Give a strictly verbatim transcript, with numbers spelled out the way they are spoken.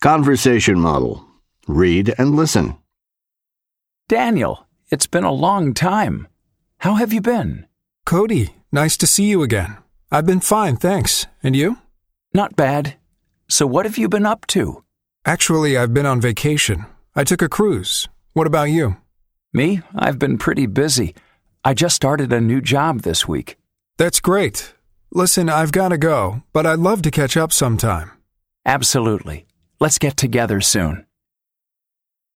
Conversation model. Read and listen. Daniel, it's been a long time. How have you been? Cody, nice to see you again. I've been fine, thanks. And you? Not bad. So what have you been up to? Actually, I've been on vacation. I took a cruise. What about you? Me? I've been pretty busy. I just started a new job this week. That's great. Listen, I've got to go, but I'd love to catch up sometime. Absolutely. Let's get together soon.